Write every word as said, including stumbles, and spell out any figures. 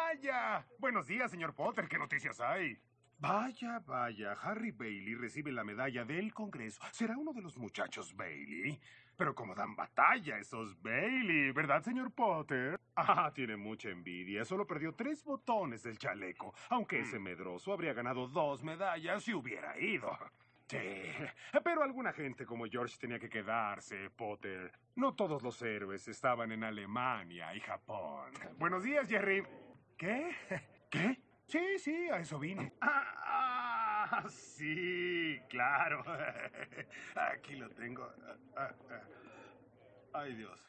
medalla! Buenos días, señor Potter. ¿Qué noticias hay? Vaya, vaya. Harry Bailey recibe la medalla del Congreso. Será uno de los muchachos Bailey. Pero como dan batalla esos Bailey, ¿verdad, señor Potter? Ah, tiene mucha envidia. Solo perdió tres botones del chaleco. Aunque ese medroso habría ganado dos medallas si hubiera ido. Sí, pero alguna gente como George tenía que quedarse, Potter. No todos los héroes estaban en Alemania y Japón. Buenos días, Jerry. ¿Qué? ¿Qué? Sí, sí, a eso vine. Ah, ah, sí, claro. Aquí lo tengo. Ah, ah, ah. Ay, Dios.